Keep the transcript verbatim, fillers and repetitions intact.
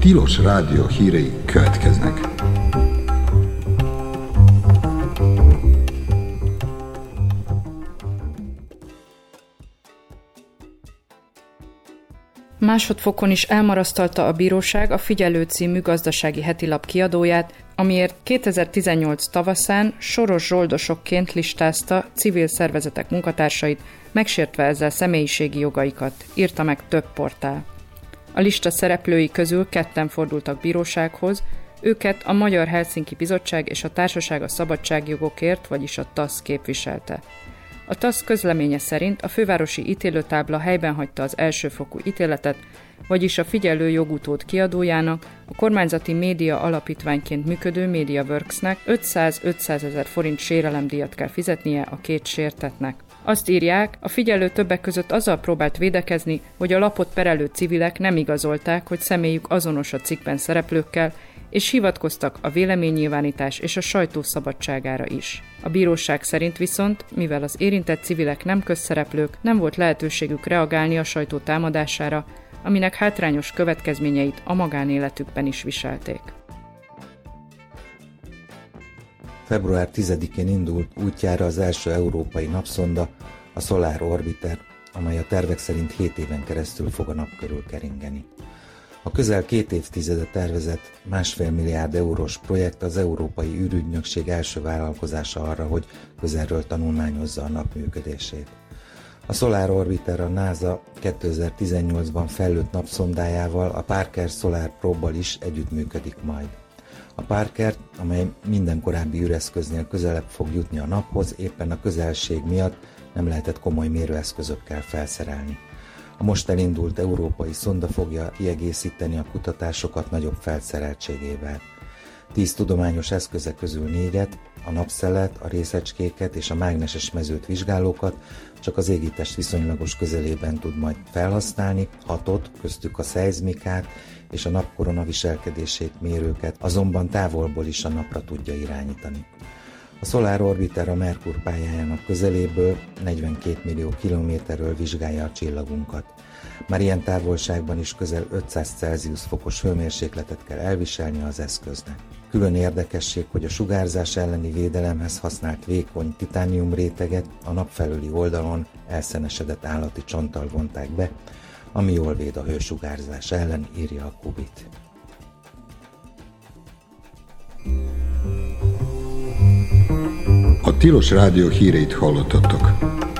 Tilos Rádió hírei következnek. Másodfokon is elmarasztalta a bíróság a Figyelő című gazdasági hetilap kiadóját, amiért kétezer-tizennyolc tavaszán soros zsoldosokként listázta civil szervezetek munkatársait, megsértve ezzel személyiségi jogaikat, írta meg több portál. A lista szereplői közül ketten fordultak bírósághoz, őket a Magyar Helsinki Bizottság és a Társaság a Szabadságjogokért, vagyis a TASZ képviselte. A TASZ közleménye szerint a fővárosi ítélőtábla helyben hagyta az elsőfokú ítéletet, vagyis a Figyelő jogutód kiadójának, a kormányzati média alapítványként működő MediaWorksnek ötszáz-ötszázezer forint sérelemdíjat kell fizetnie a két sértettnek. Azt írják, a Figyelő többek között azzal próbált védekezni, hogy a lapot perelő civilek nem igazolták, hogy személyük azonos a cikkben szereplőkkel, és hivatkoztak a véleménynyilvánítás és a sajtó szabadságára is. A bíróság szerint viszont, mivel az érintett civilek nem közszereplők, nem volt lehetőségük reagálni a sajtó támadására, aminek hátrányos következményeit a magánéletükben is viselték. február tizedikén indult útjára az első európai napszonda, a Solar Orbiter, amely a tervek szerint hét éven keresztül fog a nap körül keringeni. A közel két évtizede tervezett másfél milliárd eurós projekt az Európai űrügynökség első vállalkozása arra, hogy közelről tanulmányozza a nap működését. A Solar Orbiter a NASA kétezer-tizennyolcban fejlőtt napszondájával, a Parker Solar Probe-bal is együttműködik majd. A Parker, amely minden korábbi űreszköznél közelebb fog jutni a naphoz, éppen a közelség miatt nem lehetett komoly mérőeszközökkel felszerelni. A most elindult európai szonda fogja kiegészíteni a kutatásokat nagyobb felszereltségével. Tíz tudományos eszköze közül négyet, a napszelet, a részecskéket és a mágneses mezőt vizsgálókat csak az égitest viszonylagos közelében tud majd felhasználni, hatot, köztük a szeizmikát és a napkorona viselkedését mérőket, azonban távolból is a napra tudja irányítani. A Solar Orbiter a Merkur pályájának közeléből, negyvenkét millió kilométerről vizsgálja a csillagunkat. Már ilyen távolságban is közel ötszáz Celsius fokos hőmérsékletet kell elviselni az eszköznek. Külön érdekesség, hogy a sugárzás elleni védelemhez használt vékony titánium réteget a nap felüli oldalon elszenesedett állati csonttal vonták be, ami jól véd a hősugárzás ellen, írja a Kubit. A Tilos Rádió híreit hallottatok.